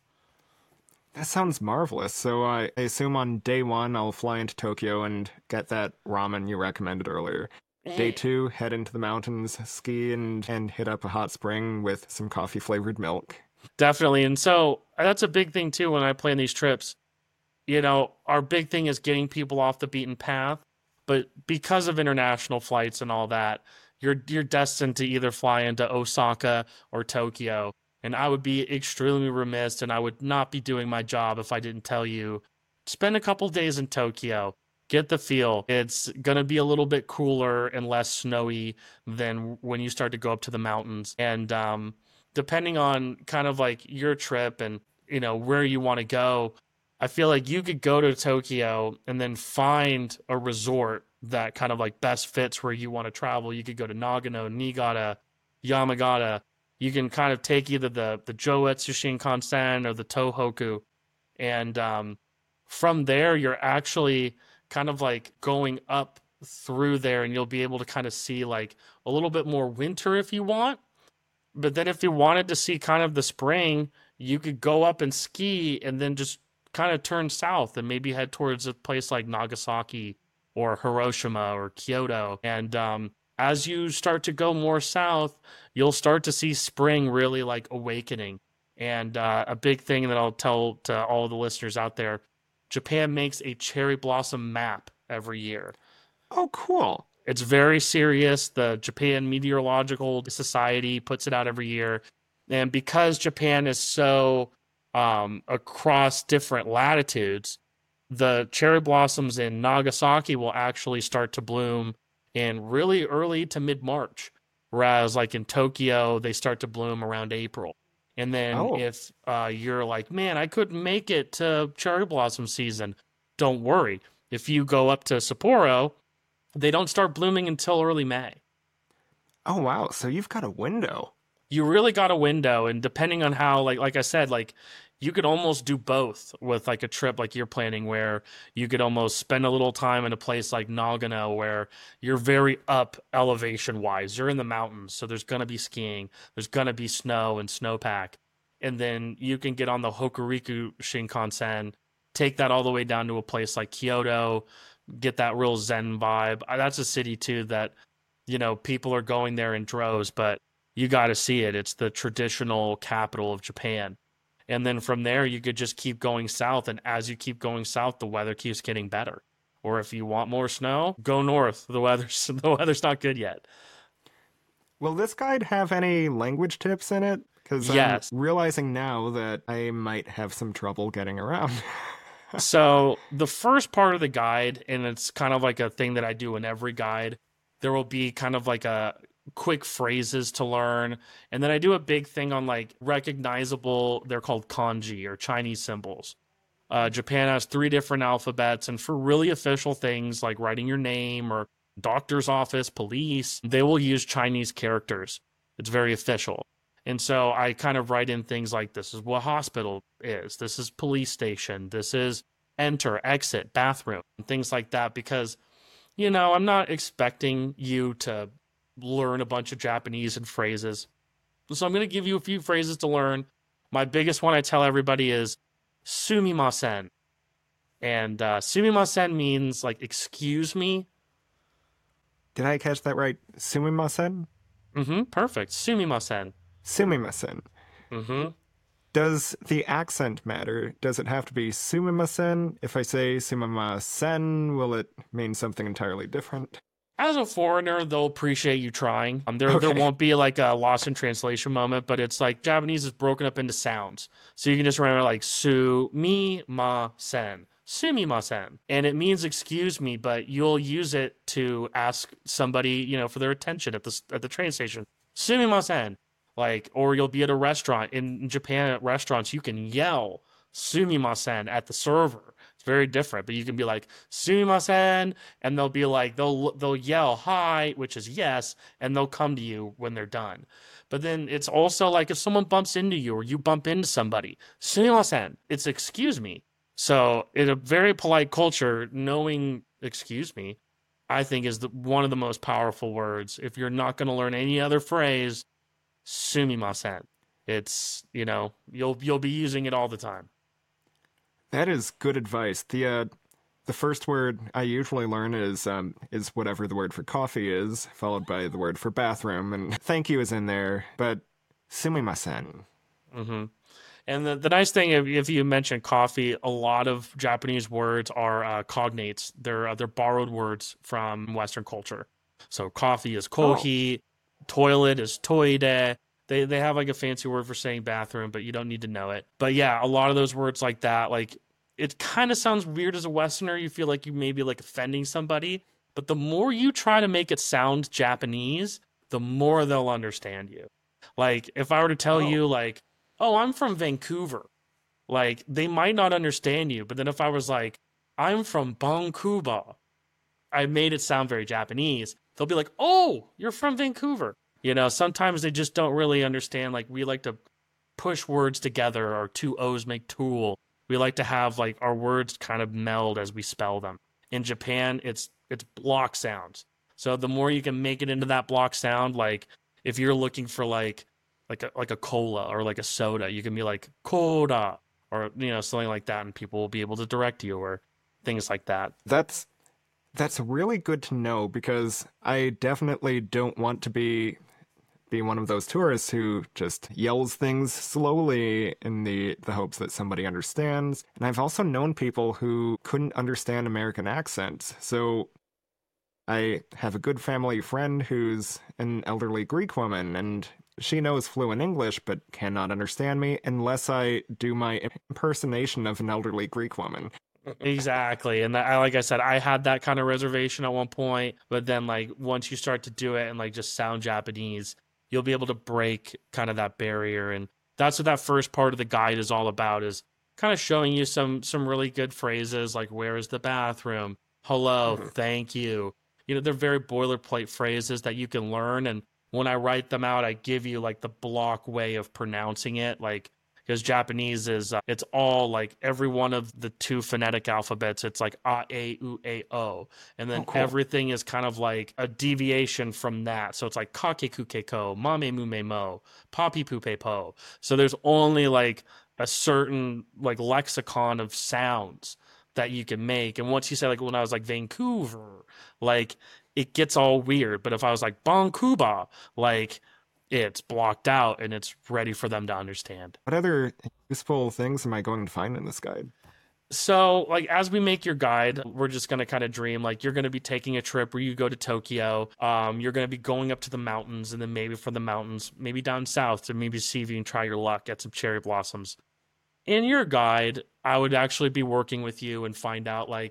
That sounds marvelous. So I I assume on day one I'll fly into Tokyo and get that ramen you recommended earlier. Day two, head into the mountains, ski, and, and hit up a hot spring with some coffee-flavored milk. Definitely. And so that's a big thing too when I plan these trips. You know, our big thing is getting people off the beaten path, but because of international flights and all that, you're you're destined to either fly into Osaka or Tokyo. And I would be extremely remiss, and I would not be doing my job if I didn't tell you, spend a couple days in Tokyo. Get the feel. It's going to be a little bit cooler and less snowy than when you start to go up to the mountains. And um, depending on kind of like your trip and, you know, where you want to go, I feel like you could go to Tokyo and then find a resort that kind of like best fits where you want to travel. You could go to Nagano, Niigata, Yamagata. You can kind of take either the, the Joetsu Shinkansen or the Tohoku. And um, from there, you're actually kind of like going up through there, and you'll be able to kind of see like a little bit more winter if you want. But then if you wanted to see kind of the spring, you could go up and ski and then just kind of turn south and maybe head towards a place like Nagasaki or Hiroshima or Kyoto. And um, as you start to go more south, you'll start to see spring really like awakening. And uh, a big thing that I'll tell to all the listeners out there, Japan makes a cherry blossom map every year. Oh, cool. It's very serious. The Japan Meteorological Society puts it out every year. And because Japan is so um, across different latitudes, the cherry blossoms in Nagasaki will actually start to bloom in really early to mid-March. Whereas like in Tokyo, they start to bloom around April. And then Oh. if uh, you're like, man, I couldn't make it to cherry blossom season, don't worry. If you go up to Sapporo, they don't start blooming until early May. Oh, wow. So you've got a window. You really got a window, and depending on how, like like I said, like you could almost do both with like a trip like you're planning, where you could almost spend a little time in a place like Nagano where you're very up elevation wise. You're in the mountains, so there's going to be skiing, there's going to be snow and snowpack. And then you can get on the Hokuriku Shinkansen, take that all the way down to a place like Kyoto, get that real zen vibe. Uh, That's a city too that, you know, people are going there in droves, but you got to see it. It's the traditional capital of Japan. And then from there, you could just keep going south. And as you keep going south, the weather keeps getting better. Or if you want more snow, go north. The weather's, the weather's not good yet. Will this guide have any language tips in it? Because Yes. I'm realizing now that I might have some trouble getting around. So the first part of the guide, and it's kind of like a thing that I do in every guide, there will be kind of like a quick phrases to learn. And then I do a big thing on like recognizable, they're called kanji or Chinese symbols. Uh, Japan has three different alphabets, and for really official things like writing your name or doctor's office, police, they will use Chinese characters. It's very official. And so I kind of write in things like, this is what hospital is, this is police station, this is enter, exit, bathroom, and things like that, because, you know, I'm not expecting you to learn a bunch of Japanese and phrases. So I'm going to give you a few phrases to learn. My biggest one I tell everybody is sumimasen. And uh, sumimasen means like, excuse me. Did I catch that right? Sumimasen? Mm-hmm, perfect. Sumimasen. Sumimasen. Mm-hmm. Does the accent matter? Does it have to be sumimasen? If I say sumimasen, will it mean something entirely different? As a foreigner, they'll appreciate you trying. Um, there, Okay. there won't be like a lost in translation moment, but it's like Japanese is broken up into sounds. So you can just remember like su-mi-ma-sen, sumimasen. And it means excuse me, but you'll use it to ask somebody, you know, for their attention at the, at the train station. Sumimasen. Like, or you'll be at a restaurant. In Japan, at restaurants, you can yell sumimasen at the server. It's very different, but you can be like sumimasen, and they'll be like, they'll they'll yell hi, which is yes, and they'll come to you when they're done. But then it's also like if someone bumps into you or you bump into somebody, sumimasen, it's excuse me. So in a very polite culture, knowing excuse me, I think is the, one of the most powerful words. If you're not going to learn any other phrase, sumimasen. It's, you know, you'll you'll be using it all the time. That is good advice. The uh, the first word I usually learn is um, is whatever the word for coffee is, followed by the word for bathroom, and thank you is in there, but sumimasen. Mm-hmm. And the, the nice thing, if, if you mention coffee, a lot of Japanese words are uh, cognates. They're uh, they're borrowed words from Western culture. So coffee is kohi, oh. Toilet is toire. They they have like a fancy word for saying bathroom, but you don't need to know it. But yeah, a lot of those words like that, like it kind of sounds weird as a Westerner. You feel like you may be like offending somebody, but the more you try to make it sound Japanese, the more they'll understand you. Like if I were to tell oh. you like, oh, I'm from Vancouver, like they might not understand you. But then if I was like, I'm from Vancouver, I made it sound very Japanese. They'll be like, oh, you're from Vancouver. You know, sometimes they just don't really understand. Like, we like to push words together, or two O's make tool. We like to have, like, our words kind of meld as we spell them. In Japan, it's it's block sounds. So the more you can make it into that block sound, like, if you're looking for, like, like a, like a cola or, like, a soda, you can be like, coda, or, you know, something like that, and people will be able to direct you, or things like that. That's... That's really good to know, because I definitely don't want to be... be one of those tourists who just yells things slowly in the, the hopes that somebody understands. And I've also known people who couldn't understand American accents. So I have a good family friend who's an elderly Greek woman, and she knows fluent English but cannot understand me unless I do my impersonation of an elderly Greek woman. Exactly. And that, like I said, I had that kind of reservation at one point, but then like once you start to do it and like just sound Japanese, you'll be able to break kind of that barrier. And that's what that first part of the guide is all about, is kind of showing you some some really good phrases like, where is the bathroom? Hello, mm-hmm. Thank you. You know, they're very boilerplate phrases that you can learn. And when I write them out, I give you like the block way of pronouncing it. Like, because Japanese is, uh, it's all like every one of the two phonetic alphabets. It's like a, a, u, a, o. And then oh, cool. Everything is kind of like a deviation from that. So it's like kake kuke ko, mame mume mo, papi pupe po. So there's only like a certain like lexicon of sounds that you can make. And once you say like, when I was like Vancouver, like it gets all weird. But if I was like Bankuba, like it's blocked out and it's ready for them to understand. What other useful things am I going to find in this guide? So, like, as we make your guide, we're just going to kind of dream, like, you're going to be taking a trip where you go to Tokyo. Um, you're going to be going up to the mountains, and then maybe from the mountains, maybe down south to maybe see if you can try your luck at some cherry blossoms. In your guide, I would actually be working with you and find out, like,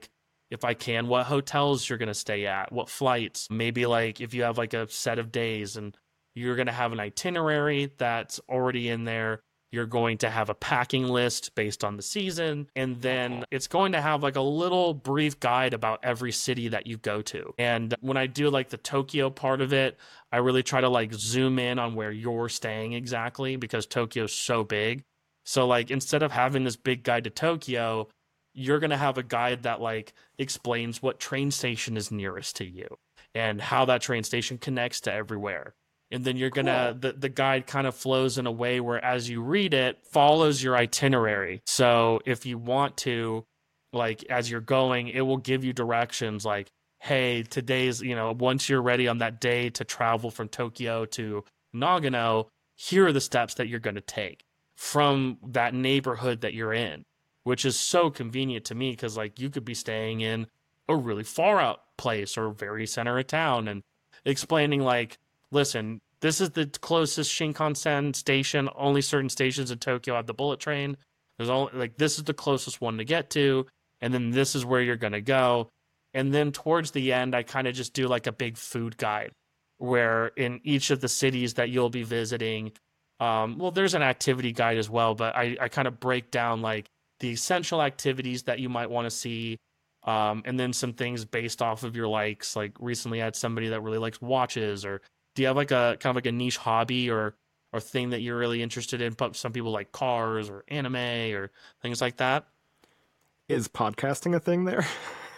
if I can, what hotels you're going to stay at, what flights, maybe like if you have like a set of days and you're going to have an itinerary that's already in there. You're going to have a packing list based on the season. And then it's going to have like a little brief guide about every city that you go to. And when I do like the Tokyo part of it, I really try to like zoom in on where you're staying exactly because Tokyo's so big. So like instead of having this big guide to Tokyo, you're going to have a guide that like explains what train station is nearest to you and how that train station connects to everywhere. And then you're gonna, cool. the, the guide kind of flows in a way where as you read it, follows your itinerary. So if you want to, like, as you're going, it will give you directions like, hey, today's, you know, once you're ready on that day to travel from Tokyo to Nagano, here are the steps that you're going to take from that neighborhood that you're in, which is so convenient to me because, like, you could be staying in a really far out place or very center of town and explaining, like, listen, this is the closest Shinkansen station. Only certain stations in Tokyo have the bullet train. There's only like this is the closest one to get to, and then this is where you're gonna go. And then towards the end, I kind of just do like a big food guide, where in each of the cities that you'll be visiting, um, well, there's an activity guide as well, but I, I kind of break down like the essential activities that you might want to see, um, and then some things based off of your likes. Like recently, I had somebody that really likes watches, or do you have like a kind of like a niche hobby or or thing that you're really interested in? Some people like cars or anime or things like that. Is podcasting a thing there?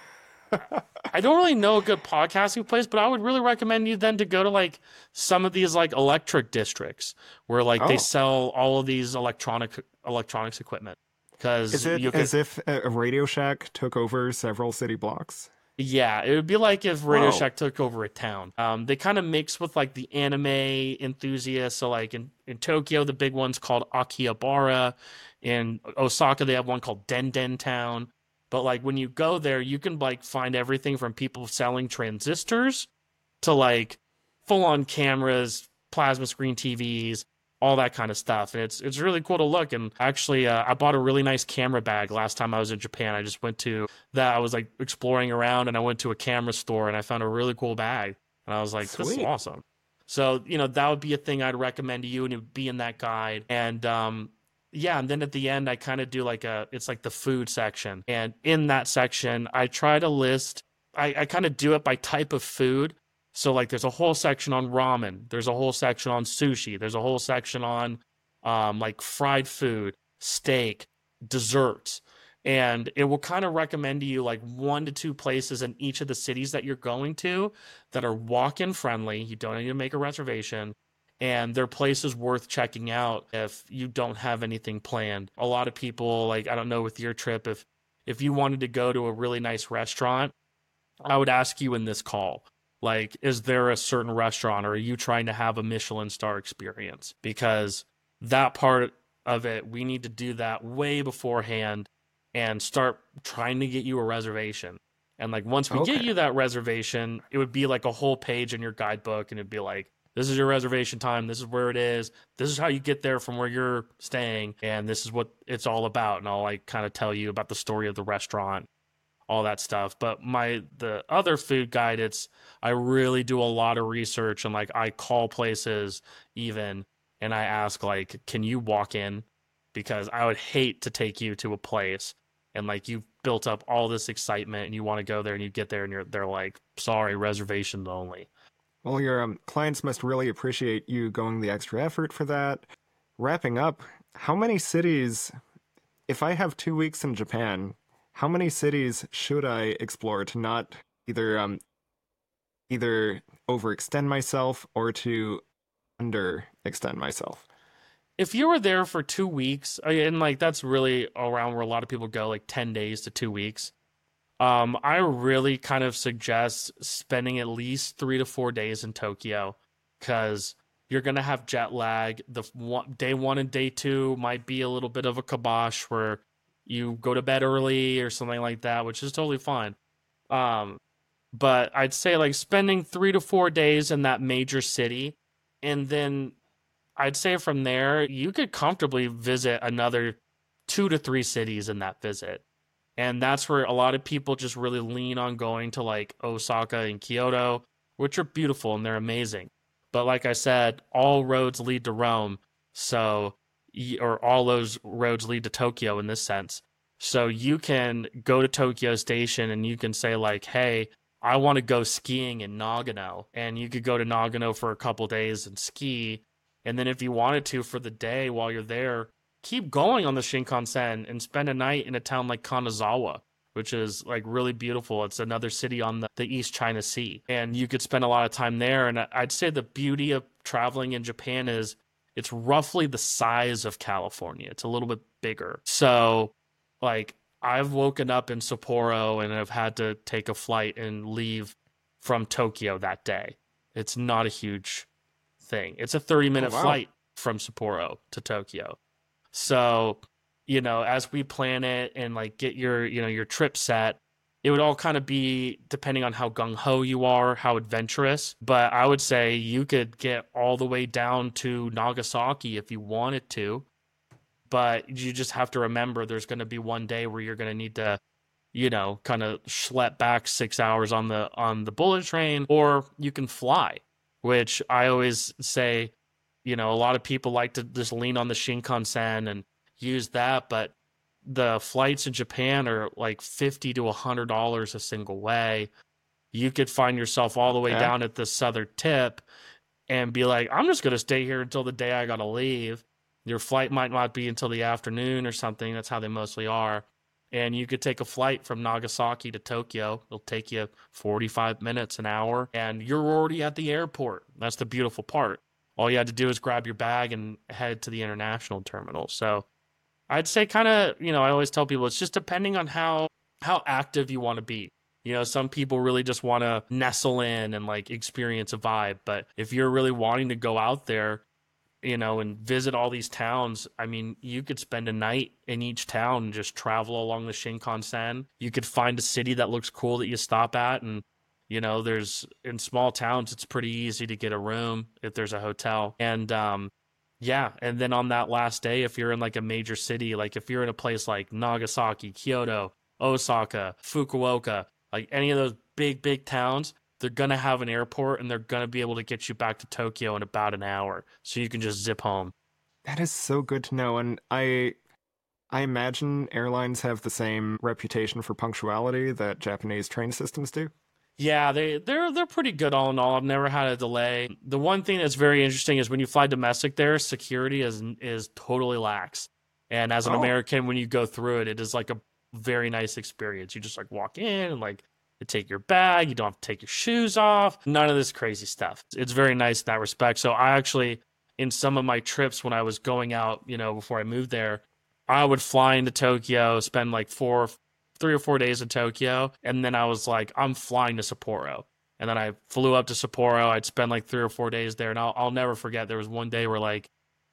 I don't really know a good podcasting place, but I would really recommend you then to go to like some of these like electric districts where like oh. they sell all of these electronic electronics equipment. Because is it you could, as if a Radio Shack took over several city blocks? Yeah, it would be like if Radio Whoa. Shack took over a town. Um, they kind of mix with like the anime enthusiasts. So like in, in Tokyo, the big one's called Akihabara. In Osaka, they have one called Denden Town. But like when you go there, you can like find everything from people selling transistors to like full on cameras, plasma screen T Vs, all that kind of stuff. And it's it's really cool to look. And actually, uh, I bought a really nice camera bag last time I was in Japan. I just went to that. I was like exploring around and I went to a camera store and I found a really cool bag. And I was like, Sweet. This is awesome. So, you know, that would be a thing I'd recommend to you and it would be in that guide. And, um, yeah, and then at the end, I kind of do like a, it's like the food section. And in that section, I try to list, I, I kind of do it by type of food. So like there's a whole section on ramen. There's a whole section on sushi. There's a whole section on um, like fried food, steak, desserts. And it will kind of recommend to you like one to two places in each of the cities that you're going to that are walk-in friendly. You don't need to make a reservation. And they're places worth checking out if you don't have anything planned. A lot of people, like, I don't know with your trip, if if you wanted to go to a really nice restaurant, I would ask you in this call, like, is there a certain restaurant or are you trying to have a Michelin star experience? Because that part of it, we need to do that way beforehand and start trying to get you a reservation. And like once we okay. get you that reservation, it would be like a whole page in your guidebook and it'd be like, this is your reservation time. This is where it is. This is how you get there from where you're staying. And this is what it's all about. And I'll like kind of tell you about the story of the restaurant, all that stuff. But my, the other food guide, it's, I really do a lot of research and like I call places even and I ask like, can you walk in? Because I would hate to take you to a place and like you've built up all this excitement and you want to go there and you get there and you're, they're like, sorry, reservations only. Well, your um, clients must really appreciate you going the extra effort for that. Wrapping up, how many cities, if I have two weeks in Japan, how many cities should I explore to not either um, either overextend myself or to underextend myself? If you were there for two weeks, and like that's really around where a lot of people go, like ten days to two weeks. Um, I really kind of suggest spending at least three to four days in Tokyo because you're going to have jet lag. The one, day one and day two might be a little bit of a kibosh where you go to bed early or something like that, which is totally fine. Um, but I'd say like spending three to four days in that major city. And then I'd say from there, you could comfortably visit another two to three cities in that visit. And that's where a lot of people just really lean on going to like Osaka and Kyoto, which are beautiful and they're amazing. But like I said, all roads lead to Rome. So, or all those roads lead to Tokyo in this sense. So you can go to Tokyo Station and you can say like, hey, I want to go skiing in Nagano. And you could go to Nagano for a couple days and ski. And then if you wanted to for the day while you're there, keep going on the Shinkansen and spend a night in a town like Kanazawa, which is like really beautiful. It's another city on the, the East China Sea. And you could spend a lot of time there. And I'd say the beauty of traveling in Japan is it's roughly the size of California. It's a little bit bigger. So like I've woken up in Sapporo and have had to take a flight and leave from Tokyo that day. It's not a huge thing. It's a thirty minute oh, wow. flight from Sapporo to Tokyo. So, you know, as we plan it and like get your, you know, your trip set, it would all kind of be depending on how gung-ho you are, how adventurous. But I would say you could get all the way down to Nagasaki if you wanted to. But you just have to remember there's going to be one day where you're going to need to, you know, kind of schlep back six hours on the on the bullet train, or you can fly, which I always say, you know, a lot of people like to just lean on the Shinkansen and use that, but the flights in Japan are like fifty to one hundred dollars a single way. You could find yourself all the way yeah. down at the southern tip and be like, I'm just going to stay here until the day I got to leave. Your flight might not be until the afternoon or something. That's how they mostly are. And you could take a flight from Nagasaki to Tokyo. It'll take you forty-five minutes, an hour, and you're already at the airport. That's the beautiful part. All you had to do is grab your bag and head to the international terminal. So I'd say kind of, you know, I always tell people it's just depending on how how active you want to be. You know, some people really just want to nestle in and like experience a vibe. But if you're really wanting to go out there, you know, and visit all these towns, I mean, you could spend a night in each town and just travel along the Shinkansen. You could find a city that looks cool that you stop at. And, you know, there's in small towns, it's pretty easy to get a room if there's a hotel. And, um, yeah. And then on that last day, if you're in like a major city, like if you're in a place like Nagasaki, Kyoto, Osaka, Fukuoka, like any of those big, big towns, they're going to have an airport and they're going to be able to get you back to Tokyo in about an hour. So you can just zip home. That is so good to know. And I I imagine airlines have the same reputation for punctuality that Japanese train systems do. Yeah, they, they're they're pretty good all in all. I've never had a delay. The one thing that's very interesting is when you fly domestic there, security is is totally lax. And as an oh. American, when you go through it, it is like a very nice experience. You just like walk in and like you take your bag. You don't have to take your shoes off. None of this crazy stuff. It's very nice in that respect. So I actually, in some of my trips when I was going out, you know, before I moved there, I would fly into Tokyo, spend like four, three or four days in Tokyo. And then I was like, I'm flying to Sapporo. And then I flew up to Sapporo. I'd spend like three or four days there. And I'll, I'll never forget, there was one day where like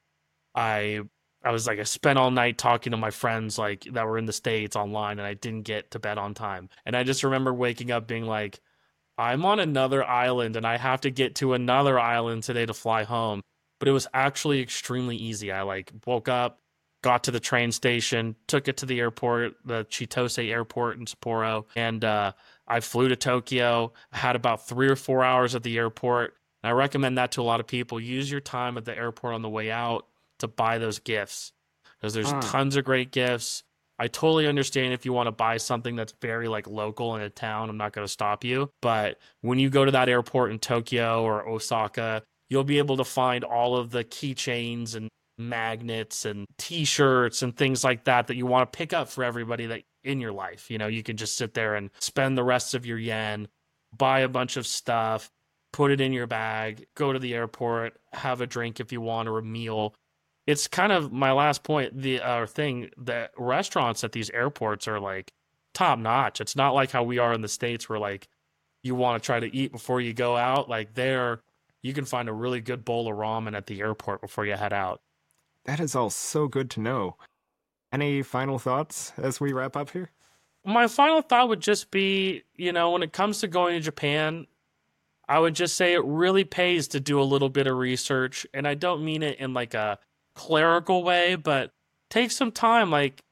I... I was like, I spent all night talking to my friends like that were in the States online, and I didn't get to bed on time. And I just remember waking up being like, I'm on another island and I have to get to another island today to fly home. But it was actually extremely easy. I like woke up, got to the train station, took it to the airport, the Chitose airport in Sapporo. And uh, I flew to Tokyo. I had about three or four hours at the airport. And I recommend that to a lot of people. Use your time at the airport on the way out to buy those gifts, because there's uh. tons of great gifts. I totally understand if you want to buy something that's very like local in a town, I'm not going to stop you. But when you go to that airport in Tokyo or Osaka, you'll be able to find all of the keychains and magnets and t-shirts and things like that that you want to pick up for everybody that in your life. You know, you can just sit there and spend the rest of your yen, buy a bunch of stuff, put it in your bag, go to the airport, have a drink if you want, or a meal. It's kind of my last point, the uh, thing, that restaurants at these airports are like top notch. It's not like how we are in the States where like you want to try to eat before you go out. Like there, you can find a really good bowl of ramen at the airport before you head out. That is all so good to know. Any final thoughts as we wrap up here? My final thought would just be, you know, when it comes to going to Japan, I would just say it really pays to do a little bit of research. And I don't mean it in like a clerical way, but take some time. Like,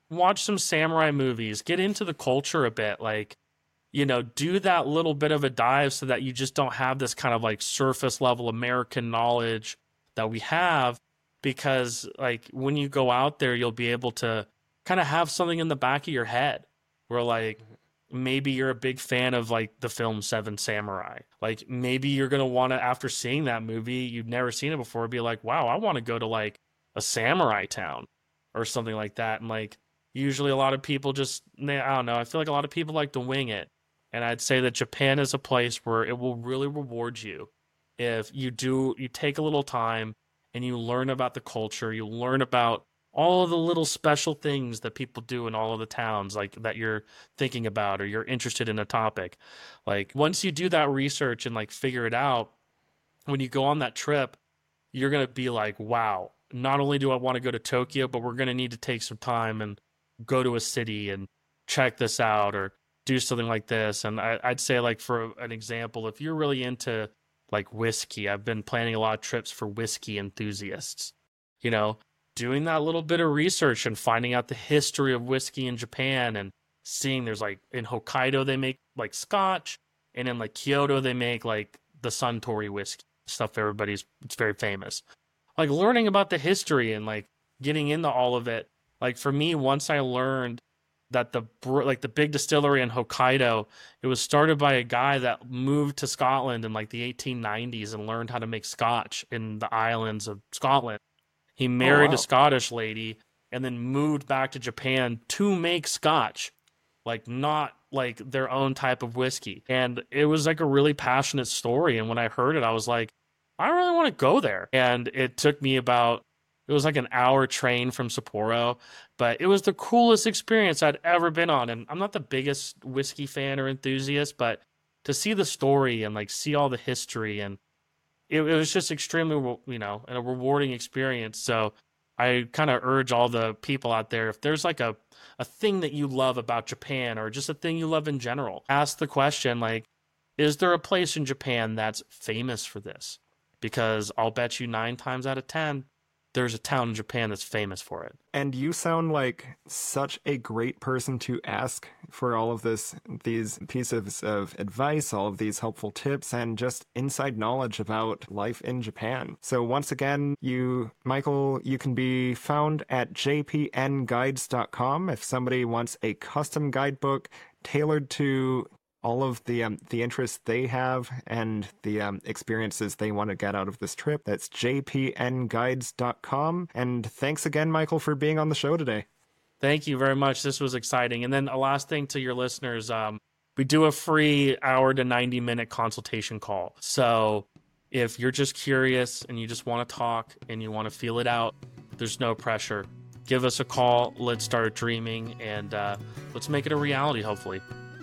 watch some samurai movies, get into the culture a bit, like, you know, do that little bit of a dive so that you just don't have this kind of like surface level American knowledge that we have, because like when you go out there, you'll be able to kind of have something in the back of your head where like maybe you're a big fan of like the film Seven Samurai. Like maybe you're going to want to, after seeing that movie, you've never seen it before, be like, wow, I want to go to like a samurai town or something like that. And like, usually a lot of people just, I don't know, I feel like a lot of people like to wing it. And I'd say that Japan is a place where it will really reward you if you do, you take a little time and you learn about the culture, you learn about all of the little special things that people do in all of the towns, like that you're thinking about or you're interested in a topic. Like once you do that research and like figure it out, when you go on that trip, you're going to be like, wow, not only do I want to go to Tokyo, but we're going to need to take some time and go to a city and check this out or do something like this. And I, I'd say, like, for an example, if you're really into like whiskey, I've been planning a lot of trips for whiskey enthusiasts, you know, doing that little bit of research and finding out the history of whiskey in Japan and seeing there's like in Hokkaido, they make like Scotch, and in like Kyoto, they make like the Suntory whiskey stuff. Everybody's, it's very famous. Like learning about the history and like getting into all of it. Like for me, once I learned that the like the big distillery in Hokkaido, it was started by a guy that moved to Scotland in like the eighteen nineties and learned how to make Scotch in the islands of Scotland. He married oh, wow. a Scottish lady and then moved back to Japan to make Scotch, like not like their own type of whiskey. And it was like a really passionate story. And when I heard it, I was like, I really want to go there. And it took me about, it was like an hour train from Sapporo, but it was the coolest experience I'd ever been on. And I'm not the biggest whiskey fan or enthusiast, but to see the story and like see all the history, and it, it was just extremely, you know, a rewarding experience. So I kind of urge all the people out there, if there's like a, a thing that you love about Japan or just a thing you love in general, ask the question, like, is there a place in Japan that's famous for this? Because I'll bet you nine times out of ten, there's a town in Japan that's famous for it. And you sound like such a great person to ask for all of this, these pieces of advice, all of these helpful tips, and just inside knowledge about life in Japan. So once again, you, Michael, you can be found at j p n guides dot com if somebody wants a custom guidebook tailored to all of the um, the interests they have and the um, experiences they want to get out of this trip. That's j p n guides dot com. And thanks again, Michael, for being on the show today. Thank you very much. This was exciting. And then a last thing to your listeners, um, we do a free hour to ninety minute consultation call. So if you're just curious and you just want to talk and you want to feel it out, there's no pressure. Give us a call. Let's start dreaming, and uh, let's make it a reality, hopefully.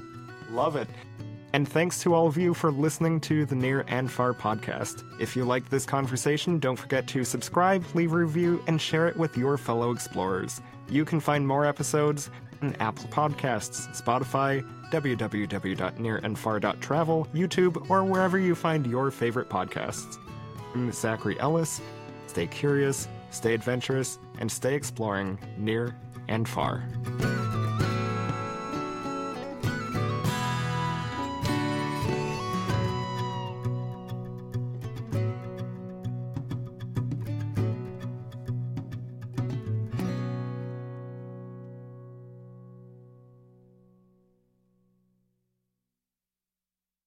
Love it. And thanks to all of you for listening to the Near and Far podcast. If you liked this conversation, don't forget to subscribe, leave a review, and share it with your fellow explorers. You can find more episodes on Apple Podcasts, Spotify, w w w dot near and far dot travel, YouTube, or wherever you find your favorite podcasts. I'm Zachary Ellis. Stay curious, stay adventurous, and stay exploring near and far.